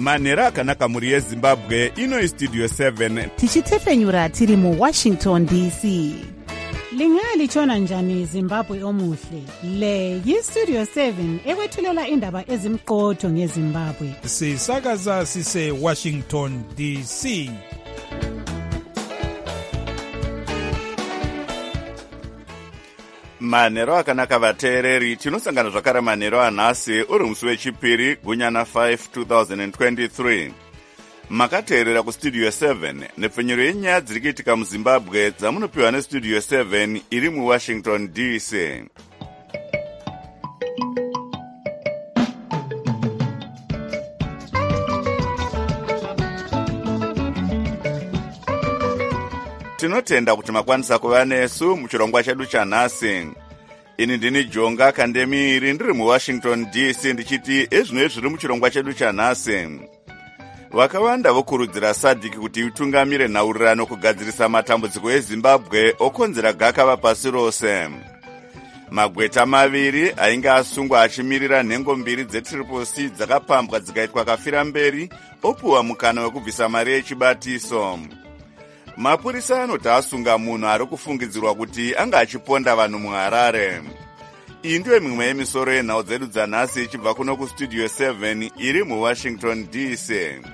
manhero akanaka mhuri yezimbabwe. Ino istudio 7 tichitefenyura tiri muWashington DC. Lingalitshona njani Zimbabwe omuhle? Le yistudio 7 ekwethulela indaba ezimqotho ngeZimbabwe. Sisakaza sise Washington DC. manhero akanaka vateereri, tinosangana zvakare manhero anhasi uri musi wechipiri gunyana 5 2023. makateerera kustudio 7 nepfenyuro yenyaya dziri kuitika muzimbabwe dzamunopiwa nestudio 7 iri muwashington DC. tinotenda kuti makwanisa kuva nesu muchirongwa chedu chanhasi. Ini ndini Jonga Kandemiri ndiri muWashington DC ndichiti ezvino zviri muchirongwa chedu chanhasi. Vakawanda vokurudzira SADC kuti itungamire nhaurirano kugadzirisa matambudziko eZimbabwe okonzera gakava pasi rose. Magweta maviri ainge asungwa achimirira nhengo mbiri dzeTriple-C dzakapambwa dzikaitwa kafira mberi opuwa mukana wekubvisa mari yechibatiso. Mapurisa anoti asunga munhu ari kufungidzirwa kuti anga achiponda vanhu muHarare. Iyi ndiyo mimwe yemisoro yenhau dzedu dzanhasi ichibva kuno kustudio 7 iri muWashington DC.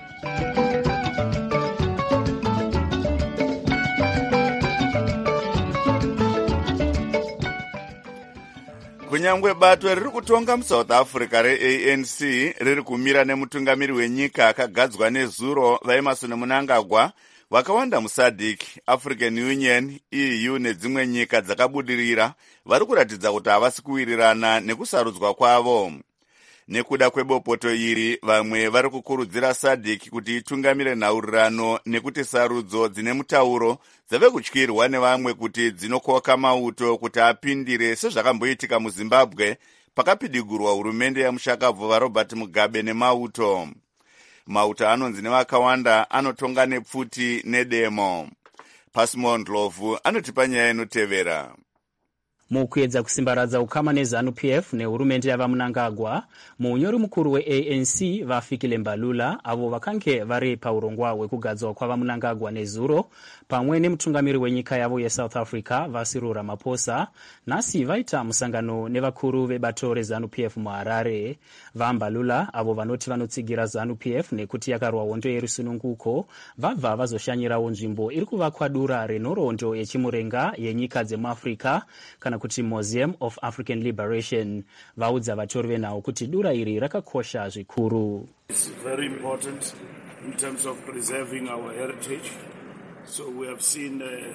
Kunyangwe bato riri kutonga muSouth Africa reANC riri kumira nemutungamiri wenyika akagadzwa nezuro vaEmmerson Mnangagwa, vakawanda muSADC, African Union, EU nedzimwe nyika dzakabudirira vari kuratidza kuti havasi kuwirirana nekusarudzwa kwavo. Nekuda kwebopoto iri, vamwe vari kukurudzira SADC kuti itungamire nhaurirano nekuti sarudzo dzine mutauro dzave kutyirwa nevamwe kuti dzinokoka mauto kuti apindire sezvakamboitika muZimbabwe pakapidigurwa hurumende yamushakabvu vaRobert Mugabe nemauto. Mauto anonzi nevakawanda anotonga nepfuti nedemo. Pasimo Ndlovu anotipa nyaya inotevera. Mukuedza kusimbaradza ukama neZANU-PF nehurumende yavaMnangagwa, munyori mukuru weANC vaFikile Mbalula avo vakange vari paurongwa hwekugadzwa kwavaMnangagwa nezuro pamwe nemutungamiri wenyika yavo yeSouth Africa vaCyril Ramaphosa nhasi vaita musangano nevakuru vebato reZANU-PF muHarare. VaMbalula avo vanoti vanotsigira ZANU-PF nekuti yakarwa hondo yerusununguko vabva vazoshanyirawo nzvimbo iri kuvakwa dura renhoroondo yechimurenga yenyika dzemuAfrica kana kuti Museum of African Liberation. Vaudza vatori venhau kuti dura iri rakakosha zvikuru. It's very important in terms of preserving our heritage. So we have seen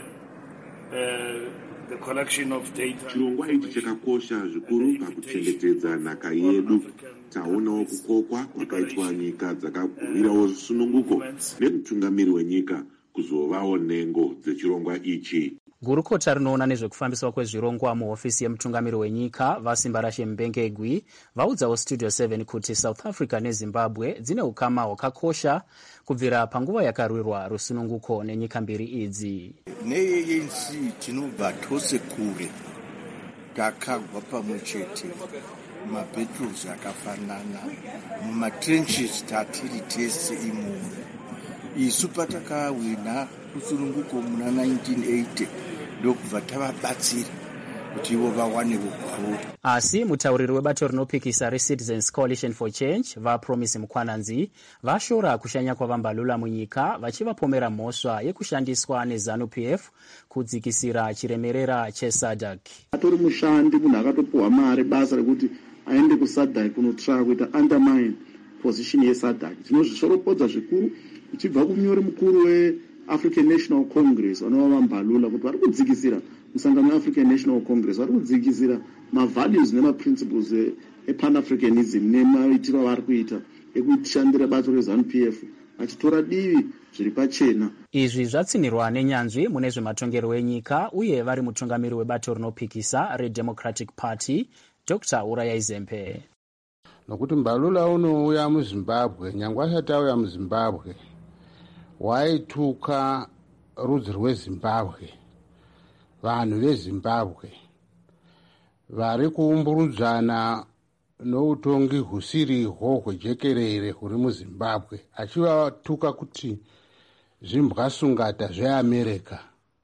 the collection of data. Chirongwa ichi chakakosha zvikuru pakuchengetedza nhaka yedu. Taonawo kukokwa kwakaitwa nyika dzakagurirawo sununguko nemutungamiri wenyika kuzovawo nhengo dzechirongwa ichi. Gurukota rinoona nezvekufambiswa kwezvirongwa muhofisi yemutungamiri wenyika vaSimbarashe Mbengegwi vaudzawo Studio 7 kuti South Africa neZimbabwe dzine ukama hwakakosha kubvira panguva yakarwirwa rusununguko nenyika mbiri idzi. NeANC tinobva tose kure, takagwa pamwechete, mabattles akafanana, mumatrenches tatiri tese imomo. Isu patakawina rusununguko muna 1980 ndokubva tavabatsira kuti ivo vawane ugwaro. Asi mutauriri webato rinopikisa reCitizens Coalition for Change vaPromise Mukwananzi vashora kushanya kwavaMbalula munyika vachivapomera mhosva yekushandiswa neZANU-PF kudzikisira chiremerera cheSADC. Atori mushandi munhu akatopuwa mari basa rekuti aende kuSADC kunotsvaka kuita undermine position yeSADC. Tinozvishoropodza zvikuru ichibva kumunyori mukuru weAfrican National Congress vanova Mbalula kuti vari kudzikisira musangano weAfrican National Congress, vari kudzikisira mavalues nemaprinciples epan-Africanism nemaitiro avari kuita ekushandira bato reZANU-PF achitora divi zviri pachena. Izvi zvatsinirwa nenyanzvi mune zvematongero enyika uye vari mutungamiri webato rinopikisa reDemocratic Party Dr. Uraya Izempe. Nokuti Mbalula unouya muZimbabwe, nyangwe asati auya muZimbabwe waituka rudzi rweZimbabwe, vanhu veZimbabwe vari kuumburudzana noutongi husiriho hwejekerere huri muzimbabwe, achivatuka kuti zvimbwasungata zveamerica.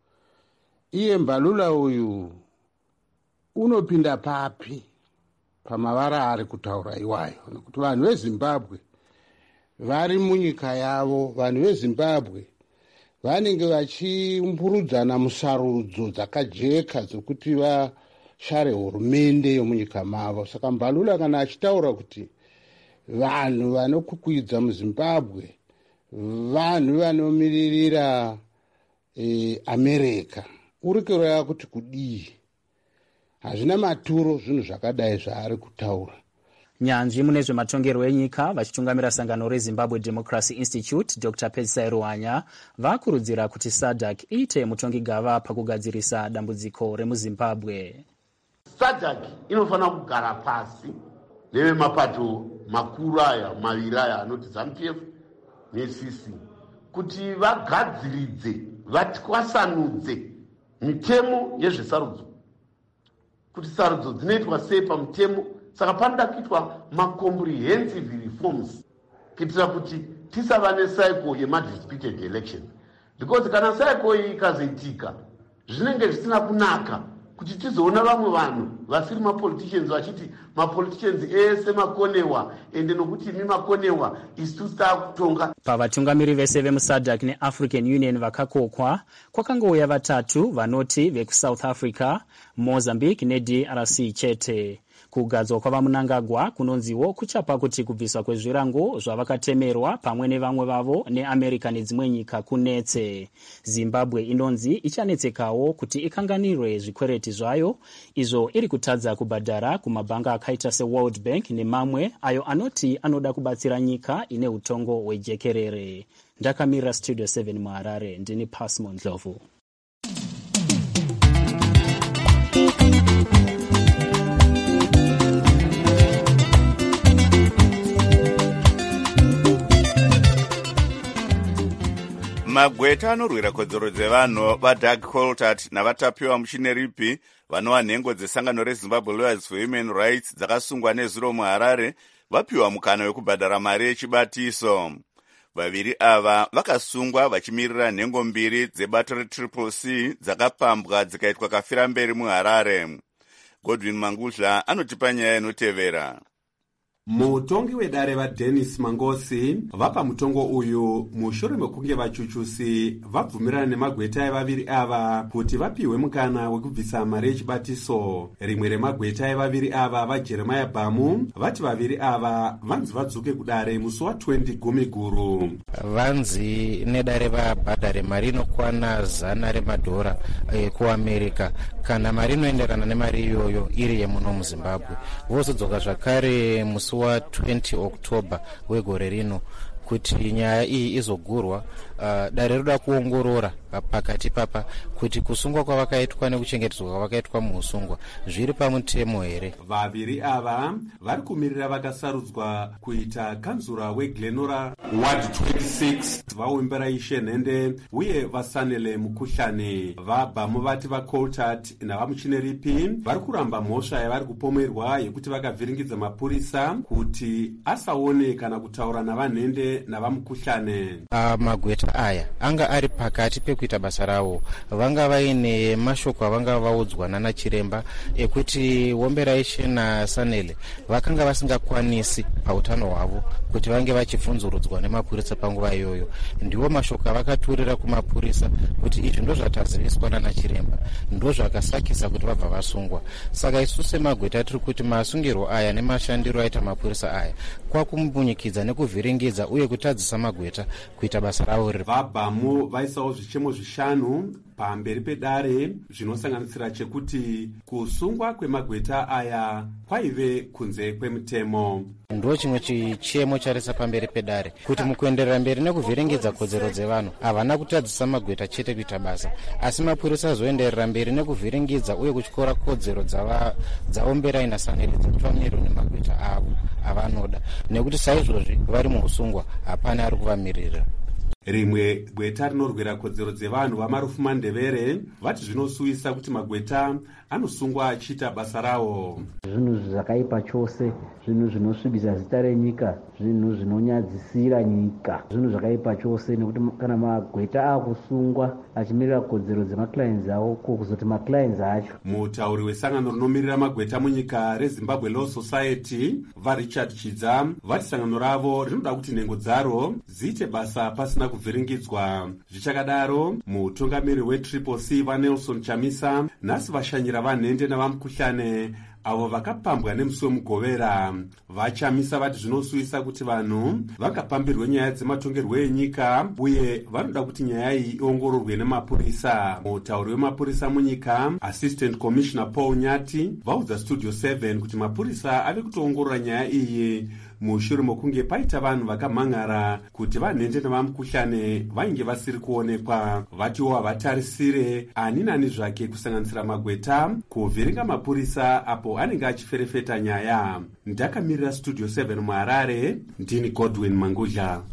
Iye Mbalula uyu unopinda papi pamavara ari kutaura iwayo, nekuti vanhu vezimbabwe vari munyika yavo. Vanhu vezimbabwe vanenge vachimburudzana musarudzo dzakajeka dzokuti vashare hurumende yomunyika mavo. Saka Mbalula kana achitaura kuti vanhu vanokukwidza muzimbabwe vanhu vanomiririra America, uri kureva kuti kudii? Hazvina maturo zvinhu zvakadai zvaari kutaura. Nyanzvi mune zvematongerwo enyika vachitungamira sangano reZimbabwe Democracy Institute Dr. Petsai Ruhanya vakurudzira kuti SADC iite mutongi gava pakugadzirisa dambudziko remuzimbabwe. SADC inofanira kugara pasi nevemapato makuru aya maviri aya anoti ZANU-PF neCC kuti vagadziridze, vatwasanudze mitemo yezvesarudzo, kuti sarudzo dzinoitwa sei pamutemo. Saka panoda kuitwa macomprehensive reforms kuitira kuti tisava necycle yemadisputed election, because kana cycle iyi ikazoitika zvinenge zvisina kunaka kuti tizoona vamwe vanhu vasiri mapoliticians vachiti mapoliticians ese makonewa ende nokuti imi makonewa isi tusita kutonga. Pavatungamiri vese vemuSADC neAfrican Union vakakokwa kwakangouya vatatu vanoti vekuSouth Africa, Mozambique neDRC chete. Kugadzwa kwavamunangagwa kunonziwo kuchapa kuti kubviswa kwezvirango zvavakatemerwa pamwe nevamwe vavo neAmerica nedzimwe nyika kunetse. Zimbabwe inonzi ichanetsekawo kuti ikanganirwe zvikwereti zvayo izvo iri kutadza kubhadhara kumabhanga akaita seWorld Bank nemamwe ayo anoti anoda kubatsira nyika ine utongo hwejekerere. Ndakamira Studio 7 muHarare, ndini Pasmo Ndlovu. Magweta anorwira kodzero dzevanhu vaDoug Coltart navatapiwa muchineripi vanova nhengo dzesangano reZimbabwe Lawyers for Human Rights dzakasungwa nezuro muHarare vapiwa mukana wekubhadhara mari yechibatiso. Vaviri ava vakasungwa vachimirira nhengo mbiri dzebato reCCC dzakapambwa dzikaitwa kafiramberi muHarare. Godwin Mangudla anotipa nyaya inotevera. Mutongi wedare vaDennis Mangosi vapa mutongo uyu mushure mekunge vachuchusi vabvumirana nemagweta evaviri ava kuti vapiwe mukana wekubvisa mari yechibatiso. Rimwe remagweta evaviri ava vaJeremiah Bhamu vati vaviri ava vanzi vadzoke kudare musi wa20 Gumiguru. Vanzi nedare vabhadhare mari inokwana $100 kuAmerica kana mari inoenderana nemari iyoyo iri yemuno muZimbabwe. Vozodzoka zvakare musi wa20 October wegore rino kuti nyaya iyi izogurwa. Dare roda kuongorora pakati papa kuti kusungwa kwavakaitwa nekuchengetedzwa kwavakaitwa muusungwa zviri pamutemo here. Vaviri ava vari kumirira vakasarudzwa kuita kanzura weGlenora Ward 26 vaumbera ishe nhende uye vasanele mukuhlani. VaBhamu vati vaColtart navamuchineripi vari kuramba mhosva yavari kupomerwa yekuti vakavhiringidza mapurisa kuti asaone kana kutaura navanhende navamukuhlani. Magweta aya anga ari pakati pekuita basa ravo. Vanga vaine mashoko avanga vaudzwa nana chiremba ekuti wombera ishe nasanele vakanga vasingakwanisi pautano hwavo kuti vange vachibvunzurudzwa nemapurisa panguva iyoyo. Ndiwo mashoko avakaturira kumapurisa kuti izvi ndozvataziviswa nana chiremba, ndozvakasakisa kuti vabva vasungwa. Saka isu semagweta tiri kuti masungirwo aya nemashandiro aita mapurisa aya kwakumbunyikidza nekuvhiringidza uye kutadzisa magweta kuita basa ravo. VaBhamu vaisawo zvichemo 5 pamberi pedare zvinosanganisira chekuti kusungwa kwemagweta aya kwaive kunze kwemutemo. Ndo chimwe chichemo charisa pamberi pedare kuti mukuenderera mberi nekuvhiringidza kodzero dzevanhu havana kutadzisa magweta chete kuita basa, asi mapurisa azoenderera mberi nekuvhiringidza uye kutyora kodzero dzaombera inasanele dzekuti vamirwe nemagweta avo avanoda, nekuti saizvozvi vari muusungwa hapana ari kuvamirira. rimwe gweta rinorwira kodzero dzevanhu vamarufu mandevere vati zvinosuvisa kuti magweta anosungwa achiita basa rawo. Zvinhu zvakaipa chose, zvinhu zvinosvibisa zita renyika, zvinhu zvinonyadzisira nyika, zvinhu zvakaipa chose, nekuti kana magweta akusungwa achimirira kodzero dzemaclients avo kuzoti maclients acho. Mutauri wesangano rinomirira magweta munyika reZimbabwe Law Society vaRichard Chidza vati sangano ravo rinoda kuti nhengo dzaro dziite basa pasina kuvhiringidzwa. Zvichakadaro, mutungamiri weTriple C vaNelson Chamisa nhasi vashanyira vanhende navamukhuhlane avo vakapambwa nemusi wemugovera. VaChamisa vati zvinosuvisa kuti vanhu vakapambirwe nyaya dzematongerwo enyika uye vanoda kuti nyaya iyi iongororwe nemapurisa. Mutauri wemapurisa munyika Assistant Commissioner Paul Nyati vaudza Studio 7 kuti mapurisa ave kutoongorora nyaya iyi mushure mokunge paita vanhu vakamhan'ara kuti vanhende nevamukhuhlane vainge vasiri kuonekwa. Vatiwo havatarisire ani nani zvake kusanganisira magweta kuvhiringa mapurisa apo anenge achiferefeta nyaya. Ndakamirira Studio 7 muHarare, ndini Godwin Mangudla.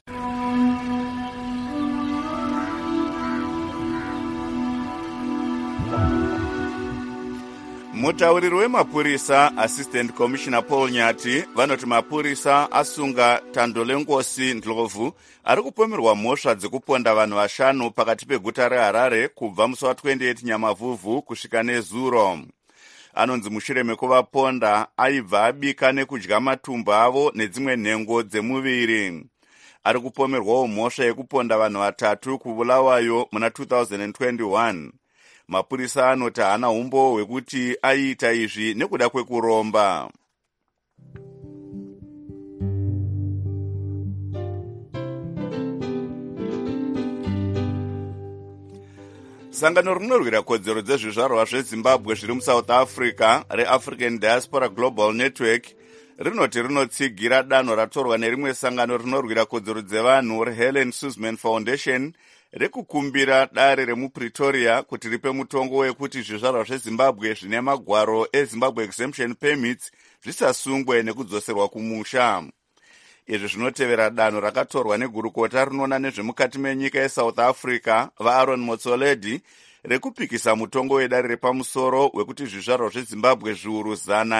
Mutauriri wemapurisa Assistant Commissioner Paul Nyati vanoti mapurisa asunga Tando Lengosi Ndlovu ari kupomerwa mhosva dzekuponda vanhu 5 pakati peguta reHarare kubva musi wa28 Nyamavhuvhu kusvika neZuro. Anonzi mushure mekuvaponda aibva abika nekudya matumbu avo nedzimwe nhengo dzemuviri. Ari kupomerwawo mhosva yekuponda vanhu 3 kubulawayo muna 2021. Mapurisa anoti haana umbo hwekuti aiita izvi nekuda kwekuromba. Sangano rinorwira kodzero dzezvizvarwa zveZimbabwe zviri muSouth Africa reAfrican Diaspora Global Network rinoti rinotsigira danho ratorwa nerimwe sangano rinorwira kodzero dzevanhu reHelen Suzman Foundation rekukumbira dare remuPretoria kuti ripe mutongo wekuti zvizvarwa zveZimbabwe zvine magwaro eZimbabwe Exemption Permits zvisasungwe nekudzoserwa kumusha. Izvi zvinotevera danho rakatorwa negurukota rinoona nezvemukati menyika yeSouth Africa vaAaron Motsoaledi rekupikisa mutongo wedare repamusoro wekuti zvizvarwa zveZimbabwe zviuru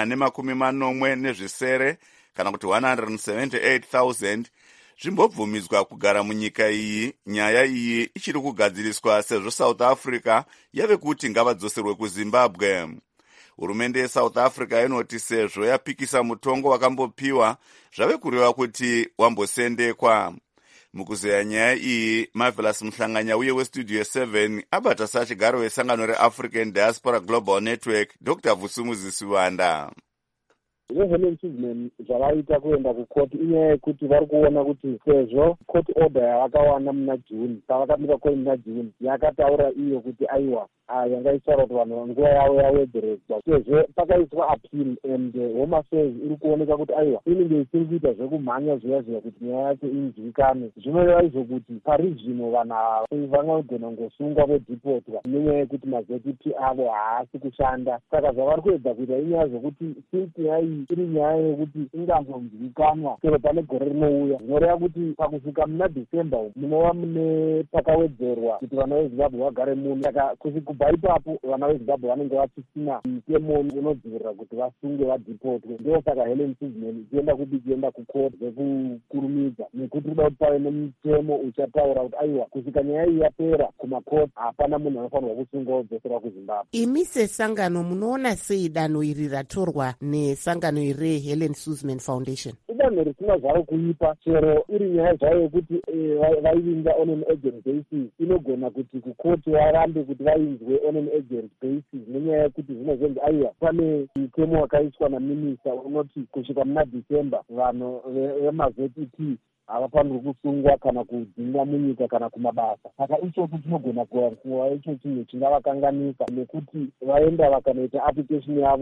140 kana kuti 178,000 zvimbobvumidzwa kugara munyika iyi. Nyaya iyi ichiri kugadziriswa sezvo South Africa yave kuti ngavadzoserwe kuZimbabwe. Hurumende yeSouth Africa inoti sezvo yapikisa mutongo wakambopiwa zvave kureva kuti wambosendekwa. Mukuzeya nyaya iyi, Marvelous Mhlanganya uye weStudio 7 abata sachigaro wesangano reAfrican Diaspora Global Network Dr. Vusumuzi Siwanda. Helen Suzman zvavaita kuenda kukoti inyaya yekuti vari kuona kuti sezvo court order yavakawana muna June, pavakamira koti muna June yakataura iyo kuti aiwa yangaisara kuti vanhu nguva yavo yawedzeredzwa, sezvo pakaiswa appeal and Home Affairs iri kuoneka kuti aiwa inenge isiri kuita zvekumhanya zviya kuti nyaya yacho inzivikane. Zvinoreva izvo kuti parizvino vanhu ava vangagona ngosungwa vodhipotwa nenyaya yekuti maZPP avo haasi kushanda. Saka zvavari kuedza kuita inyaya zvokuti since nyaya iyi iri nyaya yekuti ingazonzivikanwa chero pane gore rinouya, zvinoreva kuti pakusvika muna December munova mune pakawedzerwa kuti vana veZimbabwe vagare muno. Saka kubva ipapo vana veZimbabwe vanenge vachisina mutemo unodzivirira kuti vasunge vadhipotwe. Ndio saka Helen Suzman ichienda kudikienda kukoti zvekukurumidza nekuti kuda kuti pave nemutemo uchataura kuti aiwa kusvika nyaya iyi yapera kumakoti hapana munhu anofanirwa kusunga wodzoserwa kuZimbabwe. Imi sesangano munoona sei danho iri ratorwa nesangano iri Helen Suzman Foundation? Idanho risina zvaro kuipa, chero iri nyaya zvayo yekuti vaivinga on an agent basis. Inogona kuti kukoti varambe kuti vainzwe on an agent basis nenyaya yekuti zvinozonzi aiwa pane mutemo wakaiswa naminista unoti kusvika muna December vanhu vemaZPP havafanirwi kusungwa kana kudzinga munyika kana kumabasa. Saka ichocho chinogona kuva icho chinhu chingavakanganisa nekuti vaenda vakanoita application yavo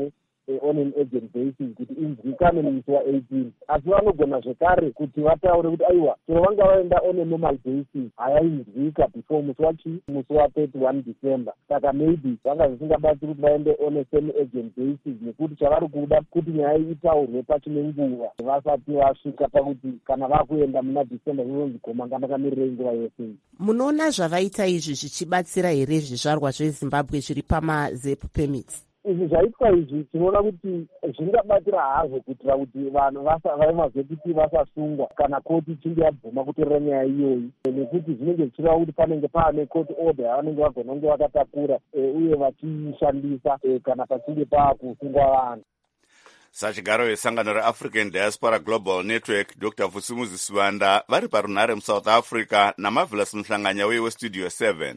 on an urgent basis kuti inzwikane musi wa18. Asi vanogona zvekare kuti vataure kuti aiwa chero vanga vaenda on a normal basis hayainzwika before musi wa 31 December. Saka maybe vanga zvisingabati kuti vaende on a semi urgent basis nekuti chavari kuda kuti nyaya itaurwe pachine nguva vasati vasvika pakuti kana vakuenda muna December zvinonzi goma ngandakamirire nguva yose. Munoona zvavaita izvi zvichibatsira here zvizvarwa zveZimbabwe zviri pamaZEP permits? Izvi zvaitwa izvi tinoona kuti zvingabatira hazvo kuitira kuti vanhu vemaZEP vasasungwa kana koti ichinge yabvuma kutorera nyaya iyoyi, nekuti zvinenge zvichireva kuti panenge paane court order yavanenge vagona kunge vakatakura uye vachishandisa kana pachinge paakusungwa vanhu. Sachigaro wesangano reAfrican Diaspora Global Network Dr. Vusimuzi Sivanda vari parunhare muSouth Africa naMarvelous Mhlanganya weStudio 7.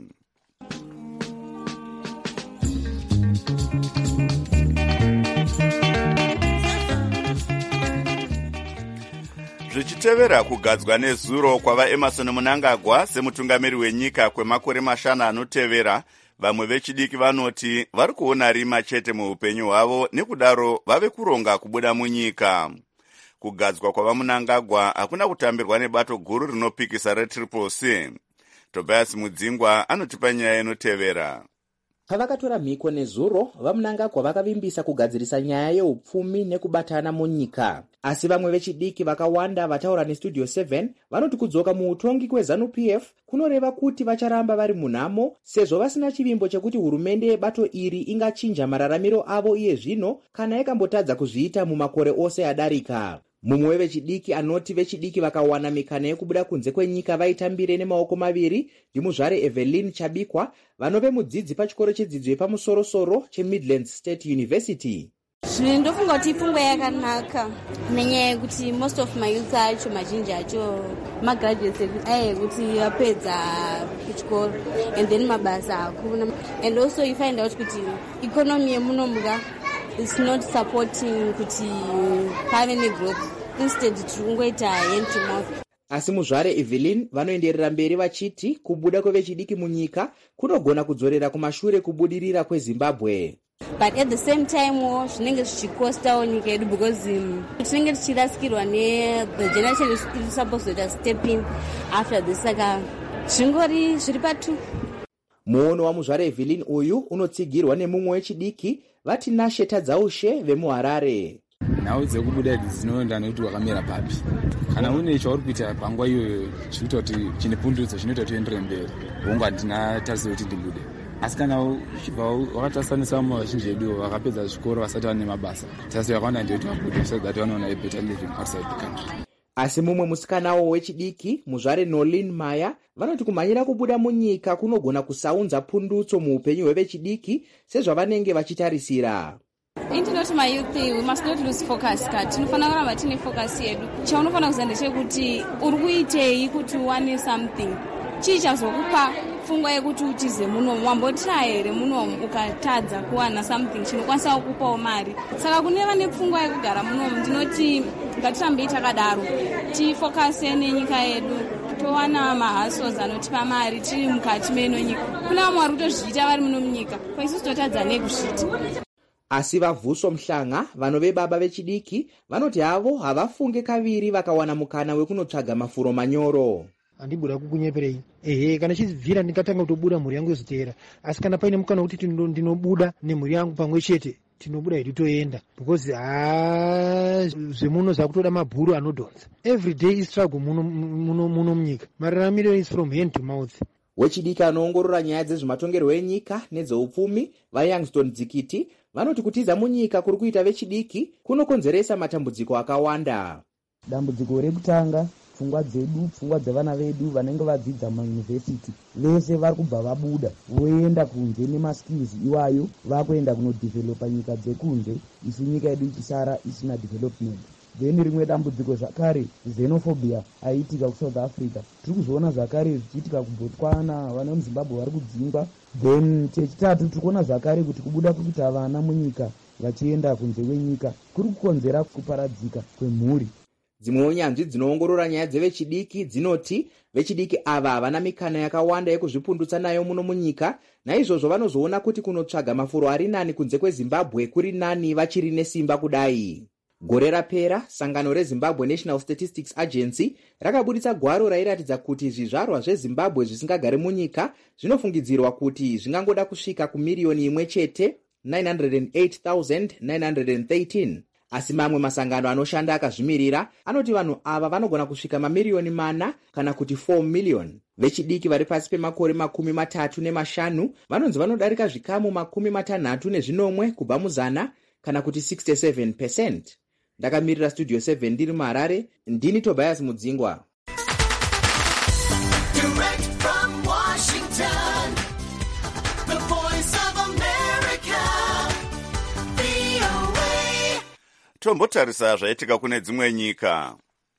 Zvichitevera kugadzwa nezuro kwavaEmerson Mnangagwa semutungamiri wenyika kwemakore 5 anotevera, vamwe vechidiki vanoti vari kuona rima chete muupenyu hwavo nekudaro vave kuronga kubuda munyika. Kugadzwa kwavaMnangagwa hakuna kutambirwa nebato guru rinopikisa reTCCC. Tobias Mudzingwa anotipa nyaya inotevera. Pavakatora mhiko nezuro, vaMnangagwa vakavimbisa kugadzirisa nyaya yeupfumi nekubatana munyika. Asi vamwe vechidiki vakawanda vataura neStudio 7 vanoti kudzoka muutongi kweZANU-PF kunoreva kuti vacharamba vari munhamo sezvo vasina chivimbo chekuti hurumende yebato iri ingachinja mararamiro avo iye zvino kana ikambotadza kuzviita mumakore ose adarika. Mumwe wevechidiki anoti vechidiki vakawana mikana yekubuda kunze kwenyika vaitambire nemaoko maviri ndimuzvare Evelyn Chabikwa, vanove mudzidzi pachikoro chedzidzo yepamusoro-soro cheMidlands State University. Ndofunga kuti ipfungwa yakanaka nenyaya yekuti most of my youth acho mazhinji acho magraduates kuti vapedza kuchikoro and then mabasa hakuna, and also you find out kuti economy yemunomuka is not supporting kuti pave negrowth, instead tiri kungoita hand to mouth. Asi muzvare Evelyn vanoenderera mberi vachiti kubuda kwevechidiki munyika kunogona kudzorera kumashure kubudirira kweZimbabwe. But at the same time zvinenge zvichikostawo nyika yedu because tinenge tichirasikirwa the generation is supposed to step in after this, saka zvingori zviri patu. Muono wamuzvare Evelyn uyu unotsigirwa nemumwe wechidiki vati Nashe Tadzaushe vemuHarare. Nhau dzekubuda idzi dzinoenda nekuti wakamira papi. Kana une chauri kuita panguva iyoyo chinoita kuti chine pundutso chinoita kuti uendere mberi, wonga handina tarisiro kuti ndibude. Asi kana uchibva wakatasanisa vazhinji vedu vakapedza zvikoro vasati vane mabasa, tarisiro yakawanda ndeyekuti vabude so that vanoona a better living outside the country. Asi mumwe musikanawo wechidiki muzvare Nolin Maya vanoti kumhanyira kubuda munyika kunogona kusaunza pundutso muupenyu hwevechidiki sezvavanenge vachitarisira. Indinoti my youth, we must not lose focus. Tinofana kuramba tine focus yedu. Chaunofana kuziva ndechekuti uri kuitei kuti uwane something. Chii chazokupa pfungwa yekuti utize munomu, wambotya here munomu ukatadza kuwana something chinokwanisa kukupawo mari. Saka kune vane pfungwa yekugara munomu ndinoti ngatirambei takadaro, tifokase nenyika yedu, towana mahustles anotipa mari tiri mukati meno nyika. Kuna vamwe vari kutozviita vari muno munyika, kwa isusu totadza nekuzviita. Asi vaVhuso Mhlanga vanove baba vechidiki vanoti havo havafunge kaviri vakawana mukana wekunotsvaga mafuro manyoro. Handibuda kukunyeperei. Kana chizibvira ndingatanga kutobuda mhuri yangu yozoteera. Asi kana paine mukana wekuti ndinobuda nemhuri yangu pamwe chete, tinobuda hedu toenda. Because zvemuno zvakutoda mabhuru anodhonza. Every day is struggle muno munyika. Mararamiro is from hand to mouth. Wechidiki anoongorora nyaya dzezvematongerwo enyika nedzeupfumi vaYoungston Dzikiti vanoti kutiza munyika kuri kuita vechidiki kunokonzeresa matambudziko akawanda. Dambudziko rekutanga, pfungwa dzedu, pfungwa dzevana vedu vanenge vadzidza mumayunivhesiti vese vari kubva vabuda voenda kunze nemaskills iwayo vakuenda kunodhivhelopa nyika dzekunze, isu nyika yedu ichisara isina development. Then rimwe dambudziko zvakare xenophobia aiitika kuSouth Africa, tiri kuzviona zvakare zvichiitika kuBotswana, vana muZimbabwe vari kudzingwa. Then chechitatu tiri kuona zvakare kuti kubuda kuita vana munyika vachienda kunze kwenyika kuri kukonzera kuparadzika kwemhuri. Dzimwewo nyanzvi dzinoongorora nyaya dzevechidiki dzinoti vechidiki ava havana mikana yakawanda yekuzvipundutsa nayo muno munyika, naizvozvo vanozoona kuti kunotsvaga mafuro ari nani kunze kweZimbabwe kuri nani vachiri nesimba kudai. Gore rapera, sangano reZimbabwe National Statistics Agency rakabuditsa gwaro rairatidza kuti zvizvarwa zveZimbabwe zvisingagare munyika zvinofungidzirwa kuti zvingangoda kusvika kumiliyoni imwe chete, 908,913. Asi mamwe masangano anoshanda akazvimirira anoti vanhu ava vanogona kusvika mamiliyoni 4 kana kuti 4 miliyoni. Vechidiki vari pasi pemakore 35 vanonzi vanodarika zvikamu 63 kubva muzana kana kuti 67%. Ndakamirira Studio 7 ndiri muHarare, ndini Tobias Mudzingwa. Direct from Washington, the voice of America, VOA. Tombotarisa zvaitika kune dzimwe nyika.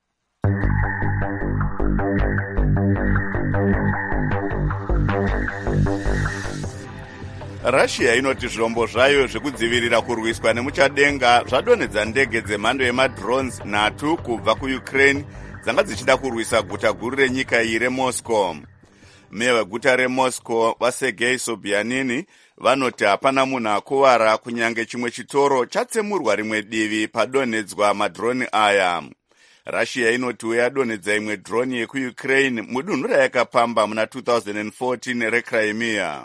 Russia inoti zvombo zvayo zvekudzivirira kurwiswa nemuchadenga zvadonedza ndege dzemhando yemadrones 3 kubva kuUkraine dzanga dzichida kurwisa guta guru renyika iyi reMoscow. Meya weguta reMoscow vaSergei Sobyanin vanoti hapana munhu akuwara kunyange chimwe chitoro chatsemurwa rimwe divi padonedzwa madrone aya. Russia inoti yadonedza imwe drone yekuUkraine mudunhu rayakapamba muna 2014 reCrimea.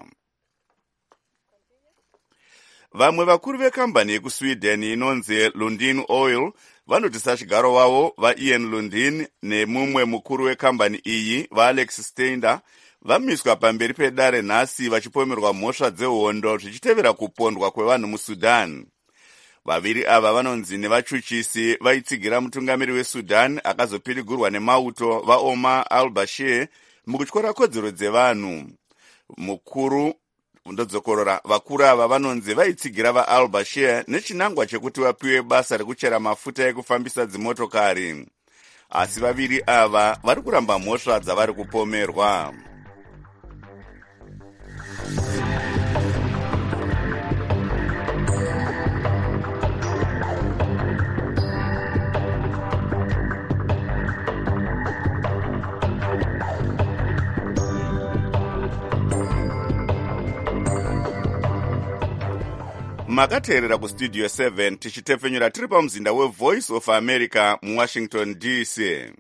Vamwe vakuru vekambani yekuSweden inonzi Lundin Oil vanoti sachigaro wavo vaIan Lundin nemumwe mukuru wekambani iyi vaAlex Stender vamiswa pamberi pedare nhasi vachipomerwa mhosva dzehondo zvichitevera kupondwa kwevanhu muSudan. Vaviri ava vanonzi nevachuchisi vaitsigira mutungamiri weSudan akazopirigurwa nemauto vaOmar al-Bashir mukutyora kodzero dzevanhu. Vakuru ava vanonzi vaitsigira vaAl-Bashir nechinangwa chekuti vapiwe basa rekuchera mafuta ekufambisa dzimotokari. Asi vaviri ava vari kuramba mhosva dzavari kupomerwa. Makateerera kustudio 7 tichitepfenyura tiri pamuzinda weVoice of America muWashington DC.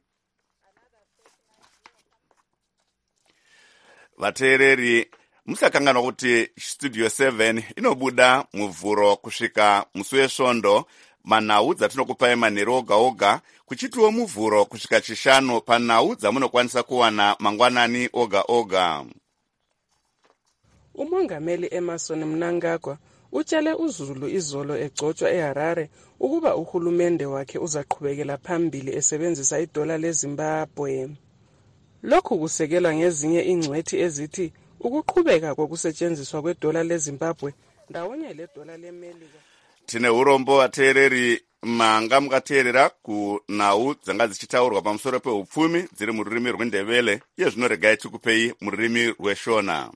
Vateereri, musakanganwa kuti studio 7 inobuda muvhuro kusvika musi wesvondo, manhau dzatinokupai manheru oga oga, kuchitiwo muvhuro kusvika chishanu panhau dzamunokwanisa kuwana mangwanani oga oga. Umongameli Emmerson Mnangagwa utshele uZulu izolo egcotshwa eHarare ukuba uhulumende wakhe uzaqhubekela phambili esebenzisa idola leZimbabwe. Lokhu kusekelwa ngezinye ingcwethi ezithi ukuqhubeka kokusetshenziswa kwedola leZimbabwe ndawonye ledola leMelika. Tine urombo vateereri, manga mukateerera kunhau dzanga dzichitaurwa pamusoro peupfumi dziri mururimi rwendebele, iye zvino regai tikupei mururimi rweshona.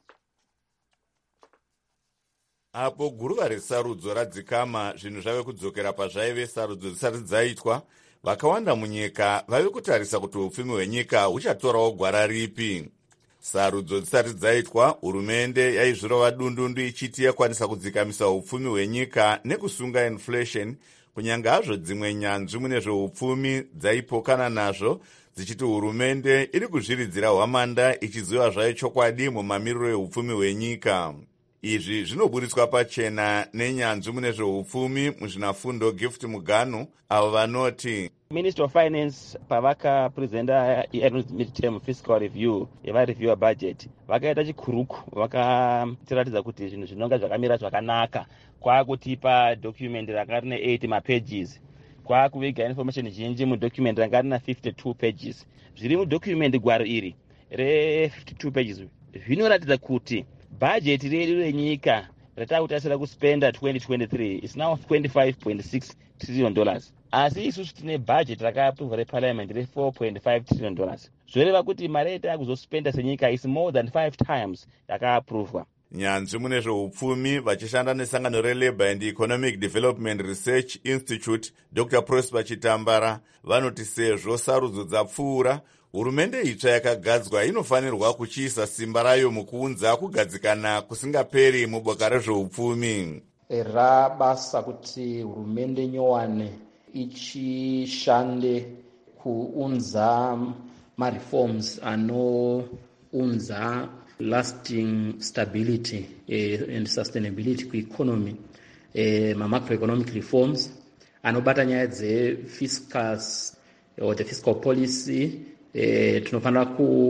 Apo guruva resarudzo radzikama zvinhu zvave kudzokera pazvaive sarudzo dzisati dzaitwa, vakawanda munyika vave kutarisa kuti upfumi hwenyika huchatorawo gwara ripi. Sarudzo dzisati dzaitwa, hurumende yaizvirova dundundu ichiti yakwanisa kudzikamisa upfumi hwenyika nekusunga inflation, kunyange hazvo dzimwe nyanzvi mune zveupfumi dzaipokana nazvo, dzichiti hurumende iri kuzviridzira hwamanda ichiziva zvayo chokwadi mumamiriro eupfumi hwenyika. Izvi zvinoburitswa pachena nenyanzvi mune zveupfumi muzvinafundo Gift Muganu, avo vanoti Minister of Finance pavakapresenta midterm fiscal review yevareviewa budget vakaita chikuruku, vakatiratidza kuti zvinhu zvinonga zvakamira zvakanaka, kwakutipa document ranga rine 8 mapages, kwakuviga information zhinji mudocument ranga rina 52 pages. Zviri mudocument gwaro iri re52 pages zvinoratidza kuti budget redu renyika ratakutasira kuspenda 2023 is now $25.6 trillion. Asi isusu tine budget rakaaprovwa reparliament re$4.5 trillion. Zvoreva kuti mari yatakuzospenda senyika is more than 5 times yakaaprovwa. nyanzvi mune zveupfumi vachishanda nesangano relabour and economic development research institute Dr. Prosper Chitambara vanoti sezvo sarudzo dzapfuura, hurumende itsva yakagadzwa inofanirwa kuchiisa simba rayo mukuunza kugadzikana kusingaperi muboka rezveupfumi. Rabasa kuti hurumende nyowani ichishande kuunza ma-reforms anounza lasting stability and sustainability kueconomy, ma-macroeconomic reforms anobata nyaya dze-fiscus or the fiscal policy. Tinofanira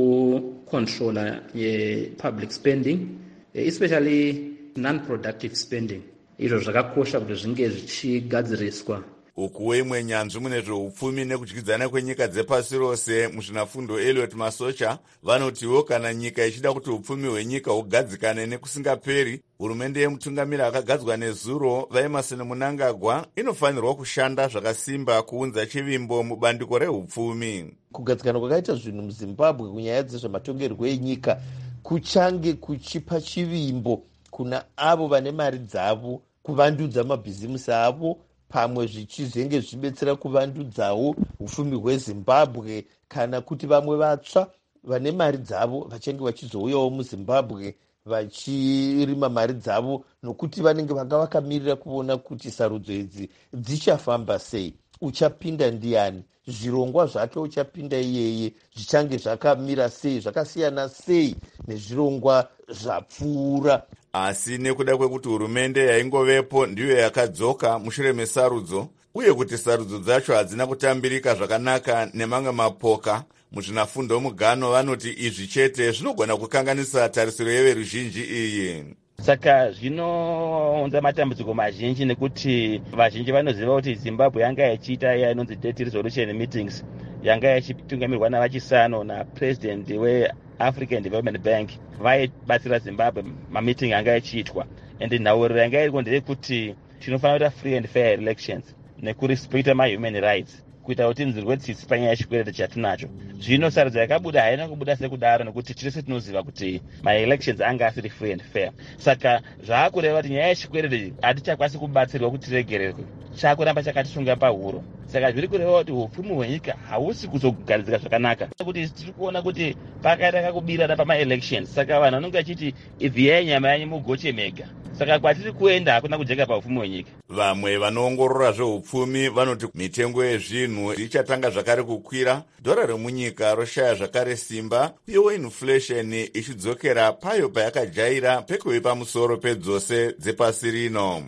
kucontrola public spending, especially non-productive spending. Izvo zvakakosha kuti zvinge zvichigadziriswa. Ukuwo imwe nyanzvi mune zveupfumi nekudyidzana kwenyika dzepasi rose muzvinafundo Elliot Masocha vanotiwo kana nyika ichida kuti upfumi hwenyika hugadzikane nekusingaperi, hurumende yemutungamiri akagadzwa nezuro vaEmmerson Mnangagwa inofanirwa kushanda zvakasimba kuunza chivimbo mubandiko reupfumi. Kugadzikana kwakaita zvinhu muZimbabwe kunyaya dzezvematongerwo enyika kuchange kuchipa chivimbo kuna avo vane mari dzavo kuvandudza mabhizimusi avo, pamwe zvichizenge zvibetsera kuvandudzawo upfumi hweZimbabwe, kana kuti vamwe vatsva vane mari dzavo vachange vachizouyawo muZimbabwe vachirima mari dzavo, nokuti vanenge vanga vakamirira kuona kuti sarudzo idzi dzichafamba sei, uchapinda ndiani, zvirongwa zvake uchapinda iyeye zvichange zvakamira sei, zvakasiyana sei nezvirongwa zvapfuura. Asi nekuda kwekuti hurumende yaingovepo ndiyo yakadzoka mushure mesarudzo, uye kuti sarudzo dzacho hadzina kutambirika zvakanaka nemamwe mapoka, muzvinafundo mugano vanoti izvi chete zvinogona kukanganisa tarisiro yeveruzhinji iyi. Saka zvinounza matambudziko mazhinji nekuti vazhinji vanoziva kuti Zimbabwe yanga ichiita iya inonzi Debt Resolution Meetings, yanga ichitungamirwa navachisano napresident weAfrican Development Bank, vaibatsira Zimbabwe mameeting yanga ichiitwa, ende nhauriro yanga iriko ndeyekuti tinofanira kuita free and fair elections nekurespecta ma-human rights kuita kuti nzirwe tsitsi panyaya yechikwereti chatinacho. Zvino sarudzo yakabuda haina kubuda sekudaro nekuti tese tinoziva kuti ma-elections anga asiri free and fair. Saka zvaakureva kuti nyaya yechikwereti hatichakwanisi kubatsirwa kuti tiregererwe, chakuramba chakatisunga pahuro. Saka zviri kureva kuti upfumi hwenyika hausi kuzogadzika zvakanaka, kuti tiri kuona kuti pakaita kakubirana pama-elections. Saka vanhu vanenge vachiti ibviyai nyama yanyu mugoche mega. Saka kwatiri kuenda hakuna kujeka paupfumi hwenyika. Vamwe vanoongorora zveupfumi vanoti mitengo yezvinhu ichatanga zvakare kukwira, dhora remunyika roshaya zvakare simba, uyewo inflation ichidzokera payo payakajaira pekuve pamusoro pedzose dzepasi rino.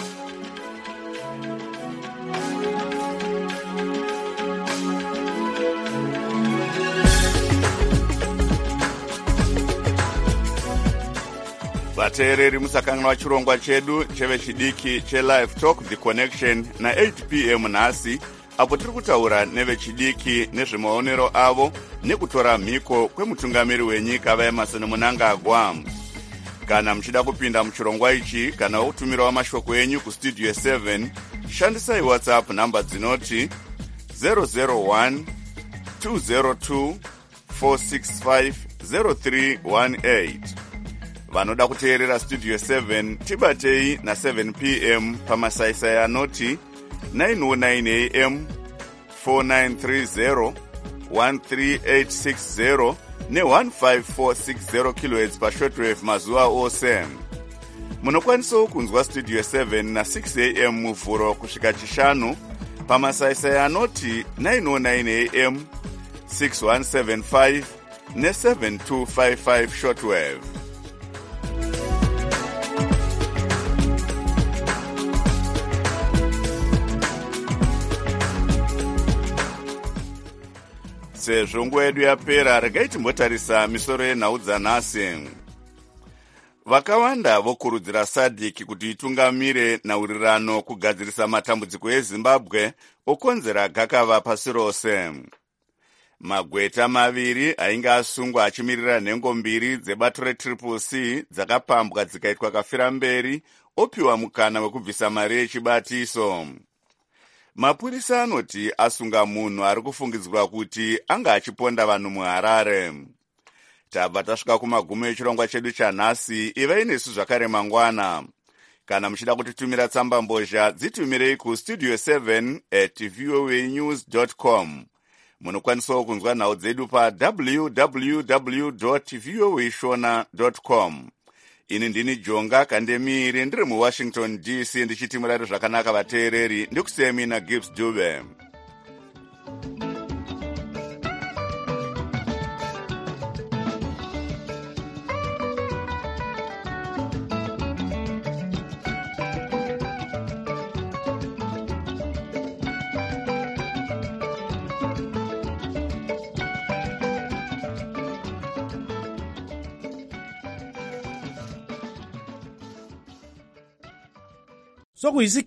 Vateereri musakanganwa chirongwa chedu chevechidiki chelive talk the connection na8 p.m. nhasi, apo tiri kutaura nevechidiki nezvemaonero avo nekutora mhiko kwemutungamiri wenyika vaEmmerson Mnangagwa. Kana muchida kupinda muchirongwa ichi kana kutumirawo mashoko enyu kustudio 7, shandisai WhatsApp namba dzinoti 001 202 465 0318. Vanoda kuteerera studio 7 tibatei na7 p.m. pamasaisai anoti 909 am 4930 13860 ne15460 kHz pashortwave mazuva ose. Munokwanisawo kunzwa studio 7 na6 am muvhuro kusvika chishanu pamasaisai anoti 909 am 6175 ne7255 shortwave. Sezvo nguva yedu yapera, regai timbotarisa misoro yenhau dzanhasi. Vakawanda vokurudzira SADC kuti itungamire nhaurirano kugadzirisa matambudziko eZimbabwe okonzera gakava pasi rose. Magweta maviri ainge asungwa achimirira nhengo mbiri dzebato reCCC dzakapambwa dzikaitwa kafira mberi opiwa mukana wekubvisa mari yechibatiso. Mapurisa anoti asunga munhu ari kufungidzwa kuti anga achiponda vanhu muHarare. tabva tasvika kumagumo echirongwa chedu chanhasi. ivai nesu zvakare mangwana. Kana muchida kutitumira tsamba mbozha, dzitumirei kustudio 7@voanews.com. Munokwanisawo kunzwa nhau dzedu pa www.voashona.com. Ini ndini Jonga Kandemiri, ndiri muWashington DC, ndichiti murari zvakanaka vateereri. Ndikusemi na Gibbs Dube. Sokuyisi